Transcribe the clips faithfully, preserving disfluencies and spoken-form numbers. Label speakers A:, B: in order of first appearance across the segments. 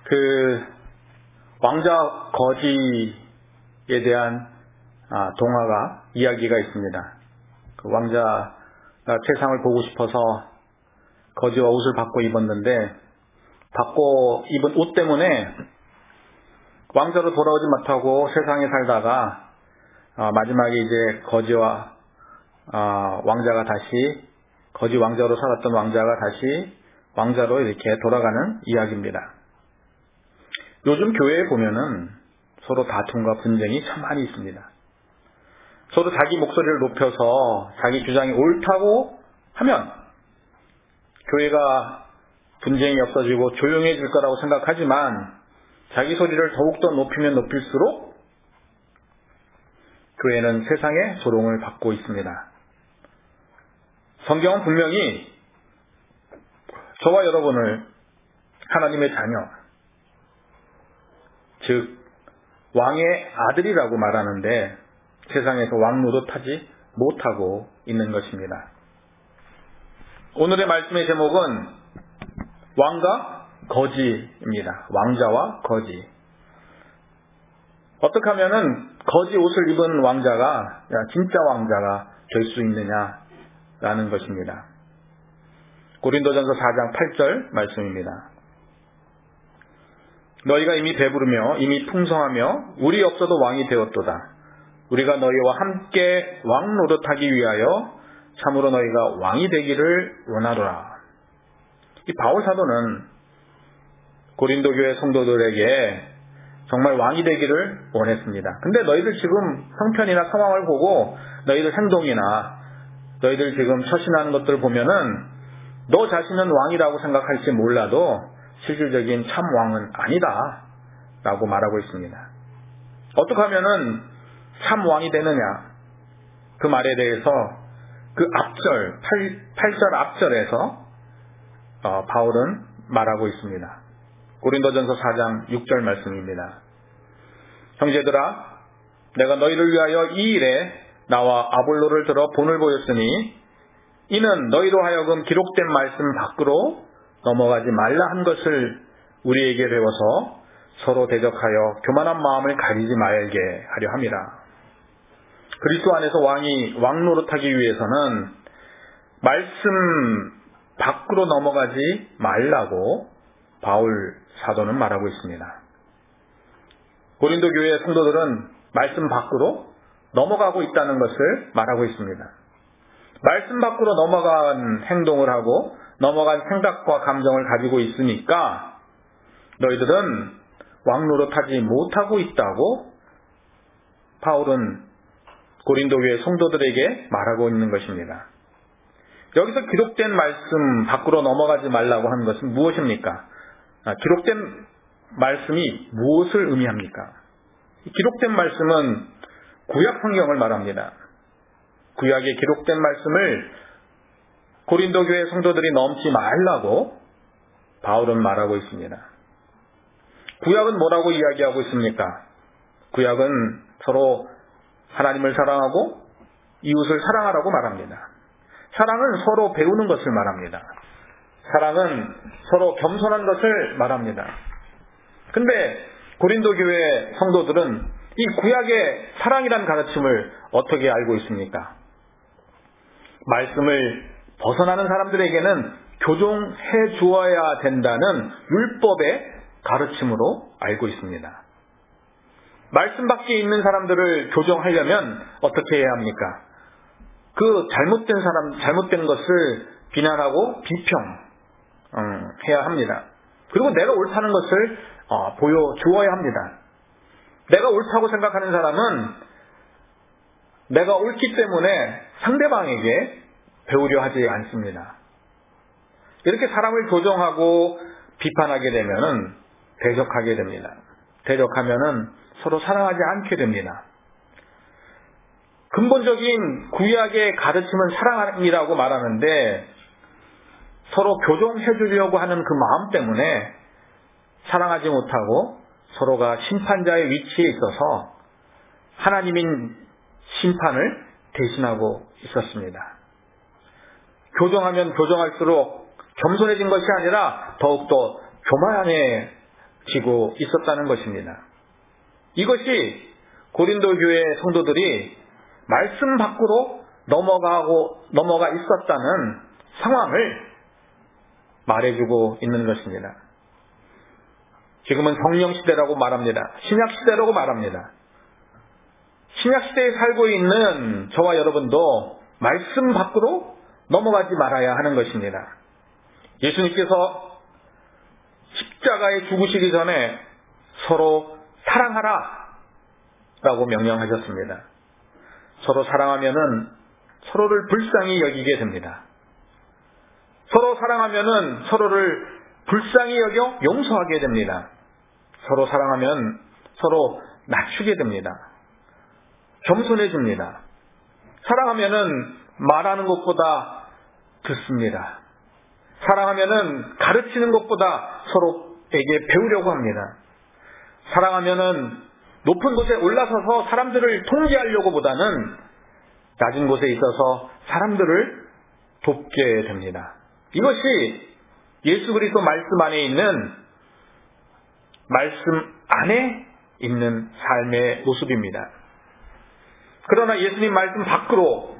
A: 그 왕자 거지에 대한 아, 동화가 이야기가 있습니다. 그 왕자가 세상을 보고 싶어서 거지와 옷을 바꿔 입었는데 바꿔 입은 옷 때문에 왕자로 돌아오지 못하고 세상에 살다가 아, 마지막에 이제 거지와 아, 왕자가 다시 거지 왕자로 살았던 왕자가 다시 왕자로 이렇게 돌아가는 이야기입니다. 요즘 교회에 보면은 서로 다툼과 분쟁이 참 많이 있습니다. 서로 자기 목소리를 높여서 자기 주장이 옳다고 하면 교회가 분쟁이 없어지고 조용해질 거라고 생각하지만 자기 소리를 더욱더 높이면 높일수록 교회는 세상의 조롱을 받고 있습니다. 성경은 분명히 저와 여러분을 하나님의 자녀, 즉 왕의 아들이라고 말하는데 세상에서 왕 노릇하지 못하고 있는 것입니다. 오늘의 말씀의 제목은 왕과 거지입니다. 왕자와 거지. 어떻게 하면은 거지 옷을 입은 왕자가 진짜 왕자가 될 수 있느냐라는 것입니다. 고린도전서 사 장 팔 절 말씀입니다. 너희가 이미 배부르며 이미 풍성하며 우리 없어도 왕이 되었도다. 우리가 너희와 함께 왕 노릇하기 위하여 참으로 너희가 왕이 되기를 원하노라. 이 바울 사도는 고린도 교회 성도들에게 정말 왕이 되기를 원했습니다. 근데 너희들 지금 형편이나 상황을 보고 너희들 행동이나 너희들 지금 처신하는 것들을 보면은 너 자신은 왕이라고 생각할지 몰라도 실질적인 참 왕은 아니다 라고 말하고 있습니다. 어떻게 하면은 참 왕이 되느냐, 그 말에 대해서 그 앞절 팔 절 앞절에서 어, 바울은 말하고 있습니다. 고린도전서 사 장 육 절 말씀입니다. 형제들아, 내가 너희를 위하여 이 일에 나와 아볼로를 들어 본을 보였으니 이는 너희로 하여금 기록된 말씀 밖으로 넘어가지 말라 한 것을 우리에게 배워서 서로 대적하여 교만한 마음을 가지지 말게 하려 함이라. 그리스도 안에서 왕이 왕 노릇하기 위해서는 말씀 밖으로 넘어가지 말라고 바울 사도는 말하고 있습니다. 고린도 교회 성도들은 말씀 밖으로 넘어가고 있다는 것을 말하고 있습니다. 말씀 밖으로 넘어간 행동을 하고 넘어간 생각과 감정을 가지고 있으니까 너희들은 왕 노릇하지 못하고 있다고 바울은 고린도 교회 성도들에게 말하고 있는 것입니다. 여기서 기록된 말씀 밖으로 넘어가지 말라고 하는 것은 무엇입니까? 아, 기록된 말씀이 무엇을 의미합니까? 기록된 말씀은 구약 성경을 말합니다. 구약에 기록된 말씀을 고린도 교회 성도들이 넘지 말라고 바울은 말하고 있습니다. 구약은 뭐라고 이야기하고 있습니까? 구약은 서로 하나님을 사랑하고 이웃을 사랑하라고 말합니다. 사랑은 서로 배우는 것을 말합니다. 사랑은 서로 겸손한 것을 말합니다. 근데 고린도 교회 성도들은 이 구약의 사랑이란 가르침을 어떻게 알고 있습니까? 말씀을 벗어나는 사람들에게는 교종해 주어야 된다는 율법의 가르침으로 알고 있습니다. 말씀 밖에 있는 사람들을 교정하려면 어떻게 해야 합니까? 그 잘못된 사람, 잘못된 것을 비난하고 비평 음, 해야 합니다. 그리고 내가 옳다는 것을 어, 보여주어야 합니다. 내가 옳다고 생각하는 사람은 내가 옳기 때문에 상대방에게 배우려 하지 않습니다. 이렇게 사람을 교정하고 비판하게 되면은 대적하게 됩니다. 대적하면은 서로 사랑하지 않게 됩니다. 근본적인 구약의 가르침은 사랑이라고 말하는데 서로 교정해 주려고 하는 그 마음 때문에 사랑하지 못하고 서로가 심판자의 위치에 있어서 하나님인 심판을 대신하고 있었습니다. 교정하면 교정할수록 겸손해진 것이 아니라 더욱더 교만해, 지고 있었다는 것입니다. 이것이 고린도 교회 성도들이 말씀 밖으로 넘어가고 넘어가 있었다는 상황을 말해주고 있는 것입니다. 지금은 성령 시대라고 말합니다. 신약 시대라고 말합니다. 신약 시대에 살고 있는 저와 여러분도 말씀 밖으로 넘어가지 말아야 하는 것입니다. 예수님께서 십자가에 죽으시기 전에 서로 사랑하라 라고 명령하셨습니다. 서로 사랑하면은 서로를 불쌍히 여기게 됩니다. 서로 사랑하면은 서로를 불쌍히 여겨 용서하게 됩니다. 서로 사랑하면 서로 낮추게 됩니다. 겸손해집니다. 사랑하면은 말하는 것보다 듣습니다. 사랑하면은 가르치는 것보다 서로에게 배우려고 합니다. 사랑하면은 높은 곳에 올라서서 사람들을 통제하려고 보다는 낮은 곳에 있어서 사람들을 돕게 됩니다. 이것이 예수 그리스도 말씀 안에 있는, 말씀 안에 있는 삶의 모습입니다. 그러나 예수님 말씀 밖으로,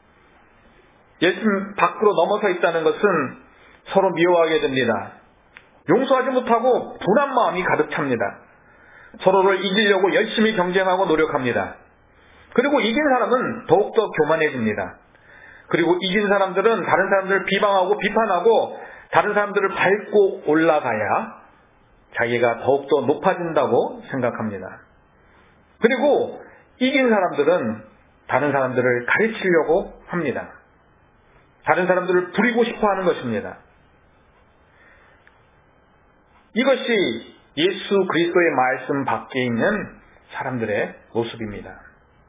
A: 예수님 밖으로 넘어서 있다는 것은 서로 미워하게 됩니다. 용서하지 못하고 분한 마음이 가득 찹니다. 서로를 이기려고 열심히 경쟁하고 노력합니다. 그리고 이긴 사람은 더욱더 교만해집니다. 그리고 이긴 사람들은 다른 사람들을 비방하고 비판하고 다른 사람들을 밟고 올라가야 자기가 더욱더 높아진다고 생각합니다. 그리고 이긴 사람들은 다른 사람들을 가르치려고 합니다. 다른 사람들을 부리고 싶어 하는 것입니다. 이것이 예수 그리스도의 말씀 밖에 있는 사람들의 모습입니다.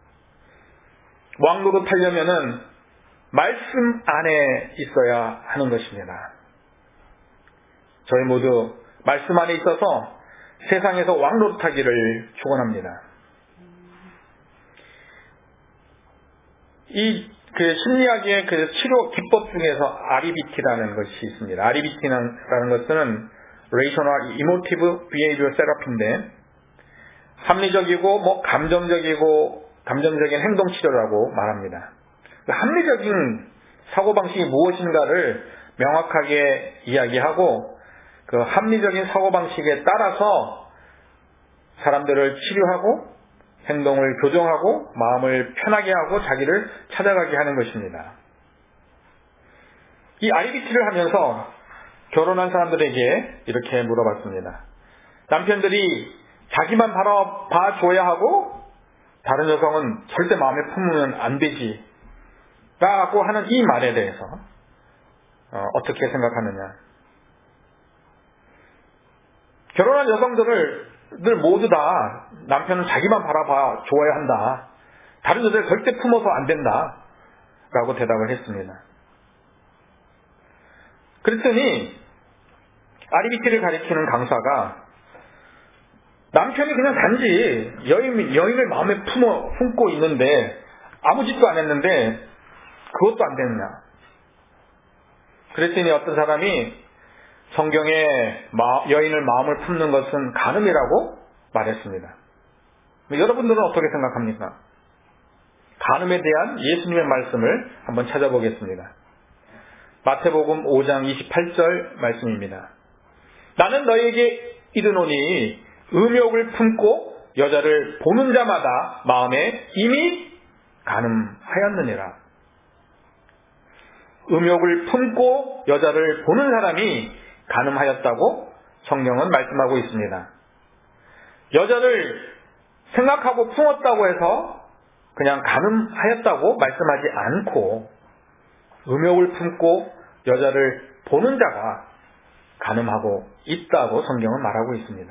A: 왕노릇 하려면은 말씀 안에 있어야 하는 것입니다. 저희 모두 말씀 안에 있어서 세상에서 왕노릇하기를 축원합니다. 이 그 심리학의 그 치료 기법 중에서 아리비티라는 것이 있습니다. 아리비티라는 것은 Rational Emotive Behavior Therapy인데 합리적이고 뭐 감정적이고 감정적인 행동 치료라고 말합니다. 그 합리적인 사고방식이 무엇인가를 명확하게 이야기하고 그 합리적인 사고방식에 따라서 사람들을 치료하고 행동을 교정하고 마음을 편하게 하고 자기를 찾아가게 하는 것입니다. 이 아이비티를 하면서 결혼한 사람들에게 이렇게 물어봤습니다. 남편들이 자기만 바라봐줘야 하고 다른 여성은 절대 마음에 품으면 안 되지 라고 하는 이 말에 대해서 어, 어떻게 생각하느냐. 결혼한 여성들을 늘 모두 다 남편은 자기만 바라봐 줘야 한다. 다른 여자를 절대 품어서 안 된다. 라고 대답을 했습니다. 그랬더니 아리비티를 가리키는 강사가 남편이 그냥 단지 여인, 여인을 마음에 품어, 품고 있는데 아무 짓도 안 했는데 그것도 안 되느냐. 그랬더니 어떤 사람이 성경에 여인을 마음을 품는 것은 간음이라고 말했습니다. 여러분들은 어떻게 생각합니까? 간음에 대한 예수님의 말씀을 한번 찾아보겠습니다. 마태복음 오 장 이십팔 절 말씀입니다. 나는 너에게 이르노니 음욕을 품고 여자를 보는 자마다 마음에 이미 간음하였느니라. 음욕을 품고 여자를 보는 사람이 간음하였다고 성경은 말씀하고 있습니다. 여자를 생각하고 품었다고 해서 그냥 간음하였다고 말씀하지 않고 음욕을 품고 여자를 보는 자가 간음하고 있다고 성경은 말하고 있습니다.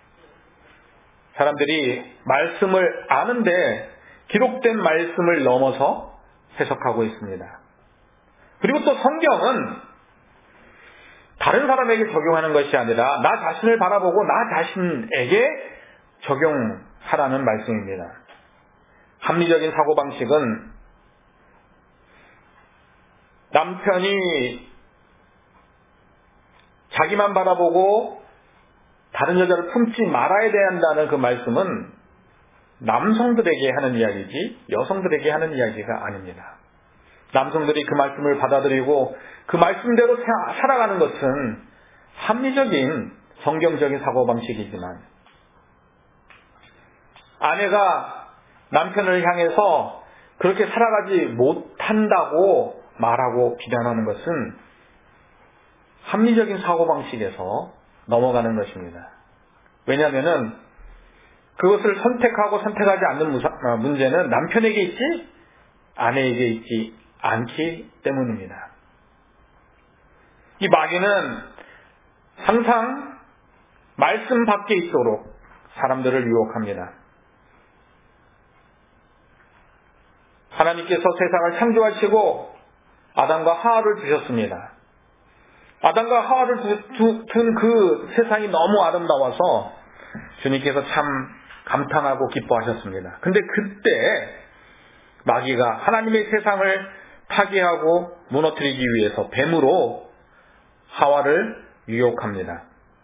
A: 사람들이 말씀을 아는데 기록된 말씀을 넘어서 해석하고 있습니다. 그리고 또 성경은 다른 사람에게 적용하는 것이 아니라 나 자신을 바라보고 나 자신에게 적용하라는 말씀입니다. 합리적인 사고방식은 남편이 자기만 바라보고 다른 여자를 품지 말아야 된다는 그 말씀은 남성들에게 하는 이야기지 여성들에게 하는 이야기가 아닙니다. 남성들이 그 말씀을 받아들이고 그 말씀대로 살아가는 것은 합리적인 성경적인 사고방식이지만 아내가 남편을 향해서 그렇게 살아가지 못한다고 말하고 비난하는 것은 합리적인 사고방식에서 넘어가는 것입니다. 왜냐하면 그것을 선택하고 선택하지 않는 문제는 남편에게 있지 아내에게 있지 않기 때문입니다. 이 마귀는 항상 말씀 밖에 있도록 사람들을 유혹합니다. 하나님께서 세상을 창조하시고 아담과 하와를 주셨습니다. 아담과 하와를 둔 그 세상이 너무 아름다워서 주님께서 참 감탄하고 기뻐하셨습니다. 근데 그때 마귀가 하나님의 세상을 파괴하고 무너뜨리기 위해서 뱀으로 하와를 유혹합니다.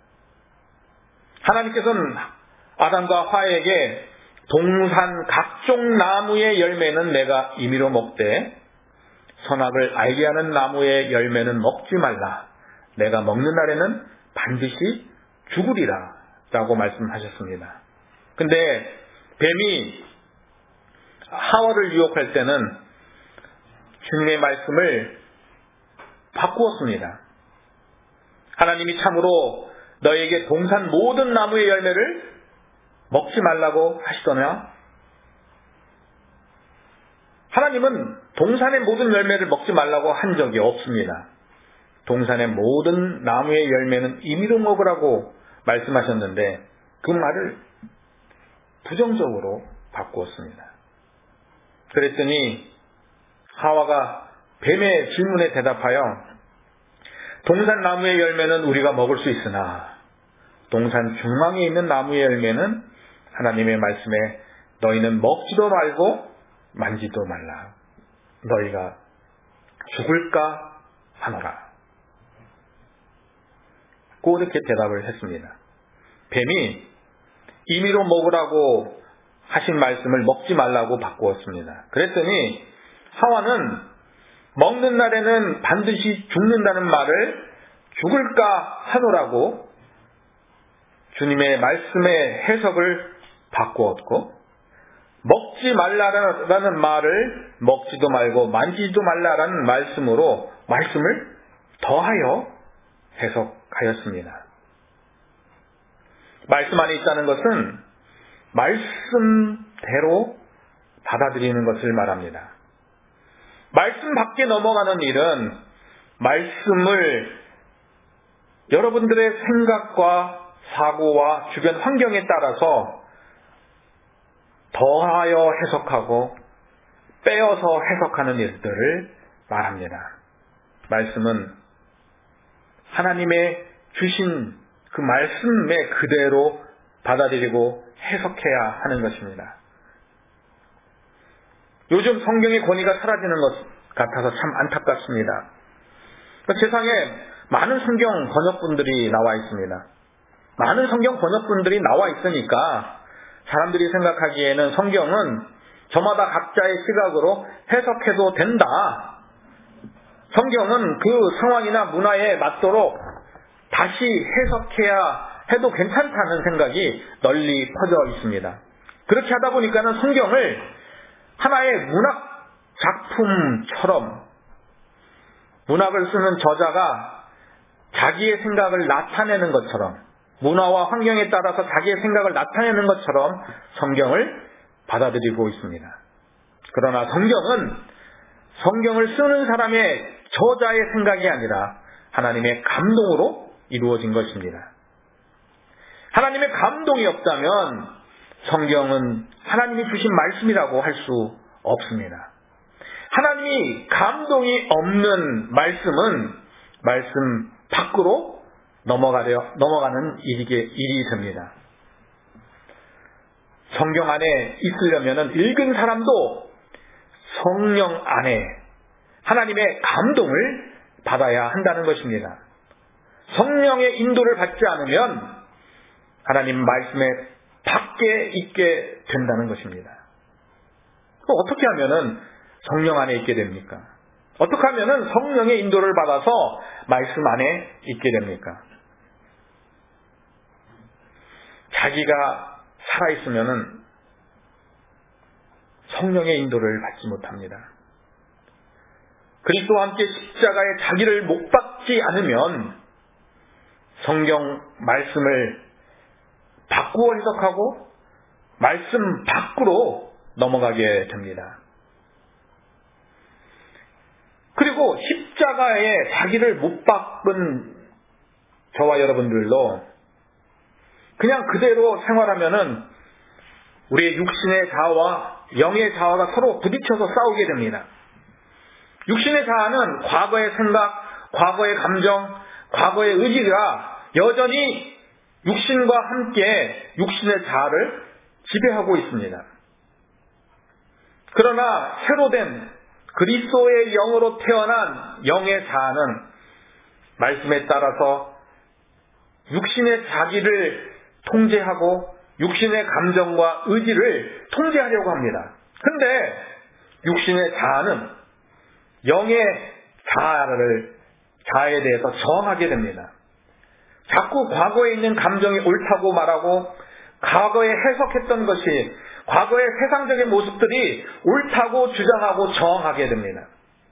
A: 하나님께서는 아담과 하와에게 동산 각종 나무의 열매는 내가 임의로 먹되 선악을 알게 하는 나무의 열매는 먹지 말라. 내가 먹는 날에는 반드시 죽으리라 라고 말씀하셨습니다. 근데 뱀이 하와를 유혹할 때는 주님의 말씀을 바꾸었습니다. 하나님이 참으로 너에게 동산 모든 나무의 열매를 먹지 말라고 하시더냐? 하나님은 동산의 모든 열매를 먹지 말라고 한 적이 없습니다. 동산의 모든 나무의 열매는 임의로 먹으라고 말씀하셨는데 그 말을 부정적으로 바꾸었습니다. 그랬더니 하와가 뱀의 질문에 대답하여 동산 나무의 열매는 우리가 먹을 수 있으나 동산 중앙에 있는 나무의 열매는 하나님의 말씀에 너희는 먹지도 말고 만지도 말라. 너희가 죽을까 하노라. 그렇게 대답을 했습니다. 뱀이 임의로 먹으라고 하신 말씀을 먹지 말라고 바꾸었습니다. 그랬더니 하와는 먹는 날에는 반드시 죽는다는 말을 죽을까 하노라고 주님의 말씀의 해석을 바꾸었고 먹지 말라라는 말을 먹지도 말고 만지지도 말라라는 말씀으로 말씀을 더하여 해석하였습니다. 말씀 안에 있다는 것은 말씀대로 받아들이는 것을 말합니다. 말씀 밖에 넘어가는 일은 말씀을 여러분들의 생각과 사고와 주변 환경에 따라서 더하여 해석하고 빼어서 해석하는 일들을 말합니다. 말씀은 하나님의 주신 그 말씀에 그대로 받아들이고 해석해야 하는 것입니다. 요즘 성경의 권위가 사라지는 것 같아서 참 안타깝습니다. 세상에 많은 성경 번역본들이 나와 있습니다. 많은 성경 번역본들이 나와 있으니까 사람들이 생각하기에는 성경은 저마다 각자의 시각으로 해석해도 된다. 성경은 그 상황이나 문화에 맞도록 다시 해석해야 해도 괜찮다는 생각이 널리 퍼져 있습니다. 그렇게 하다 보니까는 성경을 하나의 문학 작품처럼 문학을 쓰는 저자가 자기의 생각을 나타내는 것처럼 문화와 환경에 따라서 자기의 생각을 나타내는 것처럼 성경을 받아들이고 있습니다. 그러나 성경은 성경을 쓰는 사람의 저자의 생각이 아니라 하나님의 감동으로 이루어진 것입니다. 하나님의 감동이 없다면 성경은 하나님이 주신 말씀이라고 할 수 없습니다. 하나님이 감동이 없는 말씀은 말씀 밖으로 넘어가려, 넘어가는 일이, 일이 됩니다. 성경 안에 있으려면 읽은 사람도 성령 안에 하나님의 감동을 받아야 한다는 것입니다. 성령의 인도를 받지 않으면 하나님 말씀에 밖에 있게 된다는 것입니다. 어떻게 하면은 성령 안에 있게 됩니까? 어떻게 하면은 성령의 인도를 받아서 말씀 안에 있게 됩니까? 자기가 살아있으면은 성령의 인도를 받지 못합니다. 그리스도와 함께 십자가에 자기를 못 박지 않으면 성경 말씀을 바꾸어 해석하고 말씀 밖으로 넘어가게 됩니다. 그리고 십자가에 자기를 못 박은 저와 여러분들도 그냥 그대로 생활하면은 우리의 육신의 자아와 영의 자아가 서로 부딪혀서 싸우게 됩니다. 육신의 자아는 과거의 생각, 과거의 감정, 과거의 의지가 여전히 육신과 함께 육신의 자아를 지배하고 있습니다. 그러나 새로 된 그리스도의 영으로 태어난 영의 자아는 말씀에 따라서 육신의 자기를 통제하고 육신의 감정과 의지를 통제하려고 합니다. 그런데 육신의 자아는 영의 자아를 자아에 대해서 저항하게 됩니다. 자꾸 과거에 있는 감정이 옳다고 말하고 과거에 해석했던 것이 과거의 세상적인 모습들이 옳다고 주장하고 저항하게 됩니다.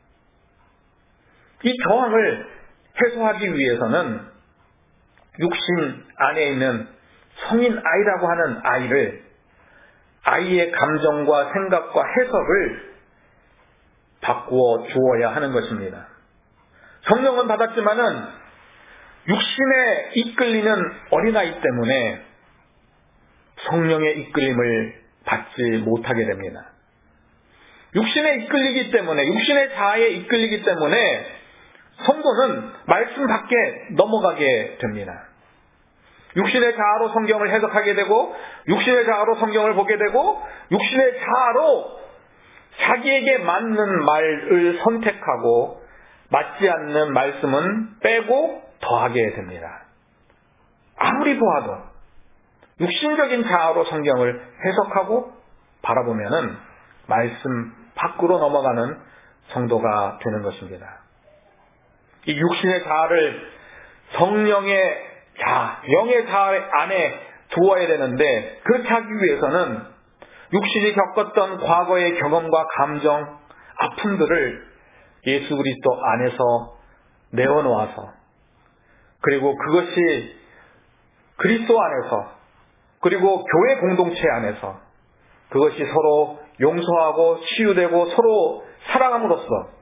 A: 이 저항을 해소하기 위해서는 육신 안에 있는 성인 아이라고 하는 아이를 아이의 감정과 생각과 해석을 바꾸어 주어야 하는 것입니다. 성령은 받았지만은 육신에 이끌리는 어린아이 때문에 성령의 이끌림을 받지 못하게 됩니다. 육신에 이끌리기 때문에 육신의 자아에 이끌리기 때문에 성도는 말씀 밖에 넘어가게 됩니다. 육신의 자아로 성경을 해석하게 되고 육신의 자아로 성경을 보게 되고 육신의 자아로 자기에게 맞는 말을 선택하고 맞지 않는 말씀은 빼고 더하게 됩니다. 아무리 보아도 육신적인 자아로 성경을 해석하고 바라보면은 말씀 밖으로 넘어가는 성도가 되는 것입니다. 이 육신의 자아를 성령의 자아, 영의 자아 안에 두어야 되는데 그렇게 하기 위해서는 육신이 겪었던 과거의 경험과 감정, 아픔들을 예수 그리스도 안에서 내어놓아서 그리고 그것이 그리스도 안에서 그리고 교회 공동체 안에서 그것이 서로 용서하고 치유되고 서로 사랑함으로써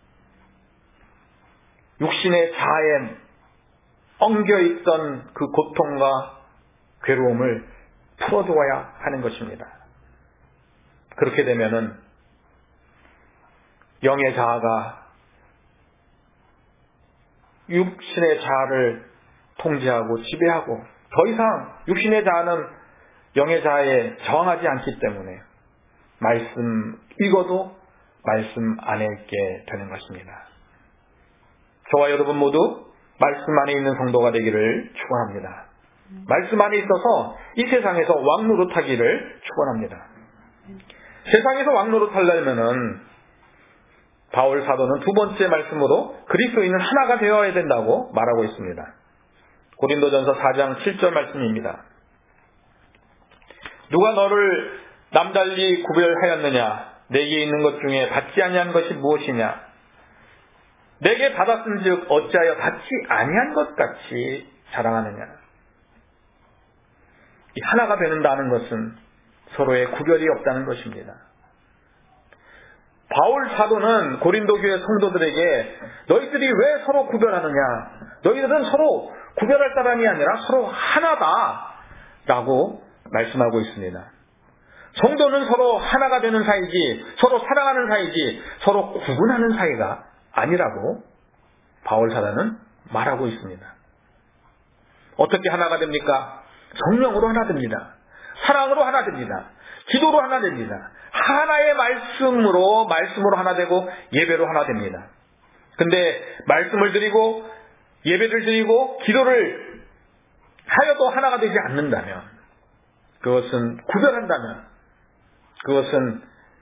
A: 육신의 자아에 엉겨있던 그 고통과 괴로움을 풀어주어야 하는 것입니다. 그렇게 되면은 영의 자아가 육신의 자아를 통제하고 지배하고 더 이상 육신의 자아는 영의 자아에 저항하지 않기 때문에 말씀 읽어도 말씀 안에 있게 되는 것입니다. 저와 여러분 모두 말씀 안에 있는 성도가 되기를 축원합니다. 말씀 안에 있어서 이 세상에서 왕노릇하기를 축원합니다. 세상에서 왕노릇하려면은 바울 사도는 두 번째 말씀으로 그리스도인은 하나가 되어야 된다고 말하고 있습니다. 고린도전서 사 장 칠 절 말씀입니다. 누가 너를 남달리 구별하였느냐? 내게 있는 것 중에 받지 아니한 것이 무엇이냐? 내게 받았은즉 어찌하여 받지 아니한 것 같이 자랑하느냐? 이 하나가 되는다는 것은 서로의 구별이 없다는 것입니다. 바울 사도는 고린도 교회 성도들에게 너희들이 왜 서로 구별하느냐? 너희들은 서로 구별할 사람이 아니라 서로 하나다 라고 말씀하고 있습니다. 성도는 서로 하나가 되는 사이지 서로 사랑하는 사이지 서로 구분하는 사이가 아니라고 바울 사도는 말하고 있습니다. 어떻게 하나가 됩니까? 성령으로 하나 됩니다. 사랑으로 하나 됩니다. 기도로 하나 됩니다. 하나의 말씀으로 말씀으로 하나 되고 예배로 하나 됩니다. 근데 말씀을 드리고 예배를 드리고 기도를 그러면서도 하나가 되지 않는다면, 그것은 구별한다면, 그것은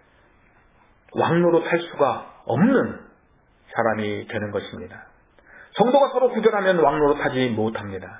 A: 왕노릇할 수가 없는 사람이 되는 것입니다. 성도가 서로 구별하면 왕노릇하지 못합니다.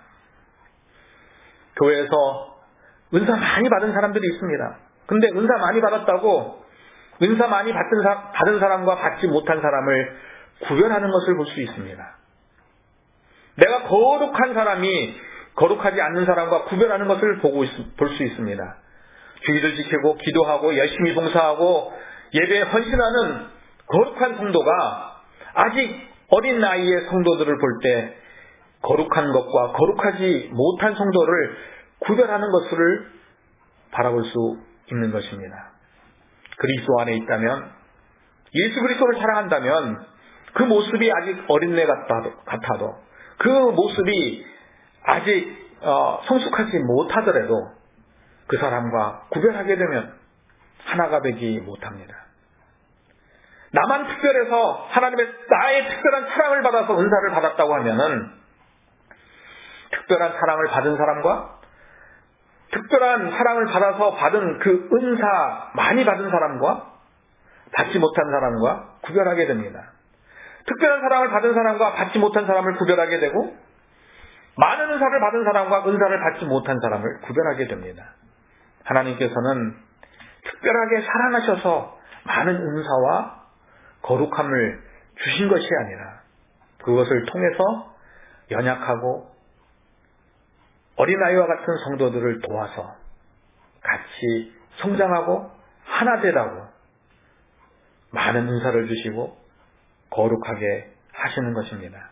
A: 교회에서 은사 많이 받은 사람들이 있습니다. 근데 은사 많이 받았다고 은사 많이 받은, 사, 받은 사람과 받지 못한 사람을 구별하는 것을 볼 수 있습니다. 내가 거룩한 사람이 거룩하지 않는 사람과 구별하는 것을 보고 볼 수 있습니다. 주의를 지키고 기도하고 열심히 봉사하고 예배에 헌신하는 거룩한 성도가 아직 어린 나이의 성도들을 볼 때 거룩한 것과 거룩하지 못한 성도를 구별하는 것을 바라볼 수 있는 것입니다. 그리스도 안에 있다면, 예수 그리스도를 사랑한다면 그 모습이 아직 어린애 같아도, 같아도 그 모습이 아직 어, 성숙하지 못하더라도 그 사람과 구별하게 되면 하나가 되지 못합니다. 나만 특별해서 하나님의 나의 특별한 사랑을 받아서 은사를 받았다고 하면은 특별한 사랑을 받은 사람과 특별한 사랑을 받아서 받은 그 은사 많이 받은 사람과 받지 못한 사람과 구별하게 됩니다. 특별한 사랑을 받은 사람과 받지 못한 사람을 구별하게 되고 많은 은사를 받은 사람과 은사를 받지 못한 사람을 구별하게 됩니다. 하나님께서는 특별하게 사랑하셔서 많은 은사와 거룩함을 주신 것이 아니라 그것을 통해서 연약하고 어린아이와 같은 성도들을 도와서 같이 성장하고 하나 되라고 많은 은사를 주시고 거룩하게 하시는 것입니다.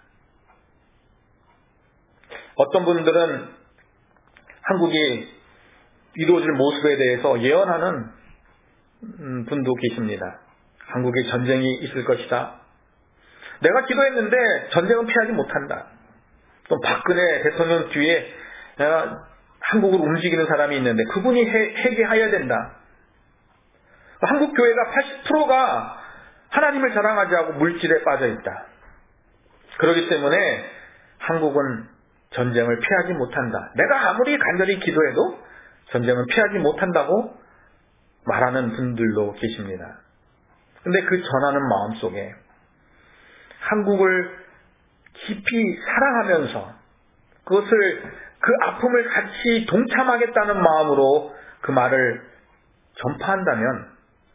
A: 어떤 분들은 한국이 이루어질 모습에 대해서 예언하는 분도 계십니다. 한국에 전쟁이 있을 것이다. 내가 기도했는데 전쟁은 피하지 못한다. 또 박근혜 대통령 뒤에 한국을 움직이는 사람이 있는데 그분이 회개하여야 된다. 한국 교회가 팔십 퍼센트가 하나님을 자랑하지 않고 물질에 빠져 있다. 그렇기 때문에 한국은 전쟁을 피하지 못한다. 내가 아무리 간절히 기도해도 전쟁은 피하지 못한다고 말하는 분들도 계십니다. 근데 그 전하는 마음속에 한국을 깊이 사랑하면서 그것을 그 아픔을 같이 동참하겠다는 마음으로 그 말을 전파한다면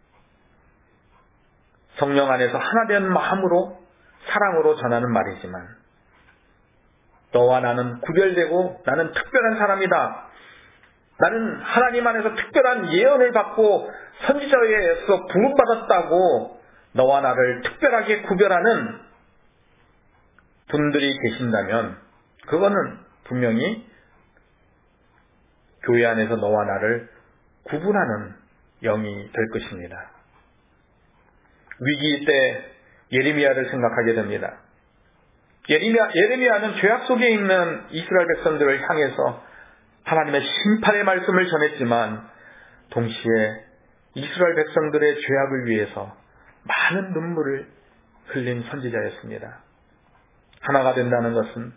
A: 성령 안에서 하나 된 마음으로 사랑으로 전하는 말이지만 너와 나는 구별되고 나는 특별한 사람이다. 나는 하나님 안에서 특별한 예언을 받고 선지자에서 부름받았다고 너와 나를 특별하게 구별하는 분들이 계신다면 그거는 분명히 교회 안에서 너와 나를 구분하는 영이 될 것입니다. 위기 때 예레미야를 생각하게 됩니다. 예레미야, 예레미야는 죄악 속에 있는 이스라엘 백성들을 향해서 하나님의 심판의 말씀을 전했지만 동시에 이스라엘 백성들의 죄악을 위해서 많은 눈물을 흘린 선지자였습니다. 하나가 된다는 것은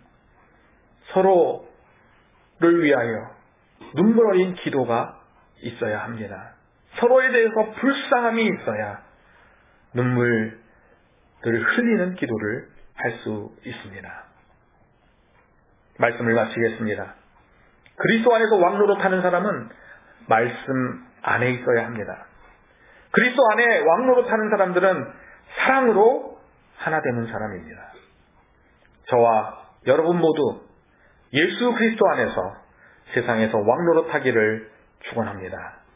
A: 서로를 위하여 눈물 어린 기도가 있어야 합니다. 서로에 대해서 불쌍함이 있어야 눈물을 흘리는 기도를 할 수 있습니다. 말씀을 마치겠습니다. 그리스도 안에서 왕노릇하는 사람은 말씀 안에 있어야 합니다. 그리스도 안에 왕노릇하는 사람들은 사랑으로 하나 되는 사람입니다. 저와 여러분 모두 예수 그리스도 안에서 세상에서 왕노릇하기를 축원합니다.